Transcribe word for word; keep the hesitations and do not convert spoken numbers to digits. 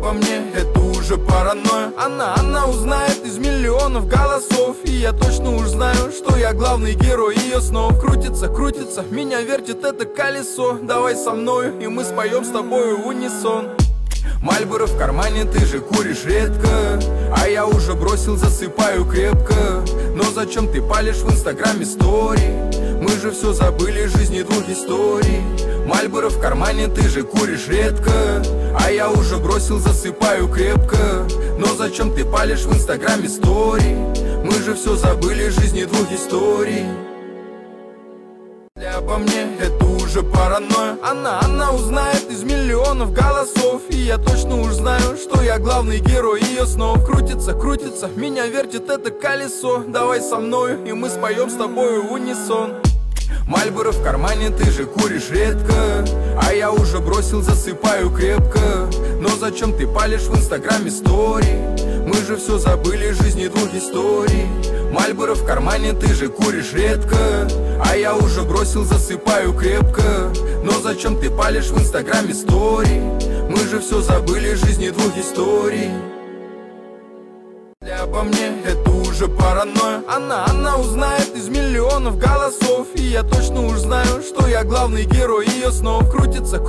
обо мне, это уже паранойя. Она, она узнает из миллионов голосов, и я точно уж знаю, что я главный герой ее снов. Крутится, крутится, меня вертит это колесо. Давай со мною, и мы споем с тобою в унисон. Мальборо в кармане, ты же куришь редко, а я уже бросил, засыпаю крепко. Но зачем ты палишь в инстаграме стори? Мы же все забыли, жизни двух историй. Мальборо в кармане, ты же куришь редко, а я уже бросил, засыпаю крепко. Но зачем ты палишь в инстаграме стори? Мы же все забыли, жизни двух историй. Обо мне, это уже паранойя. Она, она узнает из миллионов голосов, и я точно уж знаю, что я главный герой ее снов. Крутится, крутится, меня вертит это колесо. Давай со мною, и мы споем с тобою в унисон. Мальборо в кармане, ты же куришь редко, а я уже бросил, засыпаю крепко. Но зачем ты палишь в инстаграме стори? Мы же все забыли, жизни двух историй. Мальборо в кармане, ты же куришь редко, а я уже бросил, засыпаю крепко. Но зачем ты палишь в инстаграме стори? Мы же все забыли, жизни двух историй. Обо мне, это уже паранойя. Она, она узнает из миллионов голосов, и я точно уж знаю, что я главный герой ее снов. Крутится,